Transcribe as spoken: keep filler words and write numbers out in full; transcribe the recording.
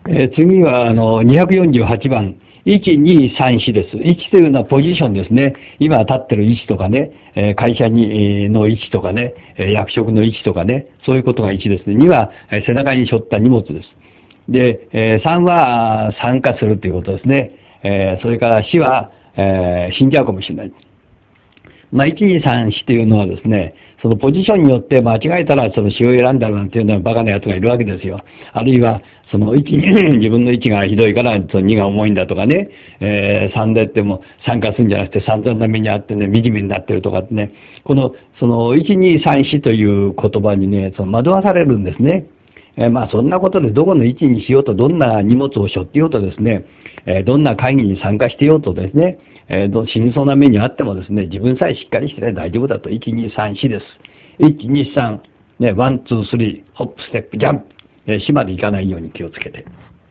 えー次は、あの、にひゃくよんじゅうはちばん。いち、に、さん、よんです。いちというのはポジションですね。今立ってる位置とかね、えー会社に、えーの位置とかね、えー役職の位置とかね、そういうことがいちですね。には、えー背中に背負った荷物です。で、えーさんはあー参加するということですね。えーそれからよんは、えー死んじゃうかもしれない。まあ、いち、に、さん、よんというのはですね、そのポジションによって間違えたらその死を選んだなんていうのはバカな奴がいるわけですよ。あるいは、そのいち、自分の位置がひどいからそのにが重いんだとかね、えー、さんでっても参加するんじゃなくて散々な目にあってね、惨めになってるとかってね、この、そのいち、に、さん、よんという言葉にね、その惑わされるんですね。えーまあそんなことでどこの位置にしようと、どんな荷物を背負ってようとですね、えーどんな会議に参加してようとですね、えーど死にそうな目にあってもですね、自分さえしっかりしてれば大丈夫だと。いち、に、さん、よんです。いち、に、さん、ね、ワン、ツー、スリー、ホップ、ステップ、ジャンプ。えー、死まで行かないように気をつけて。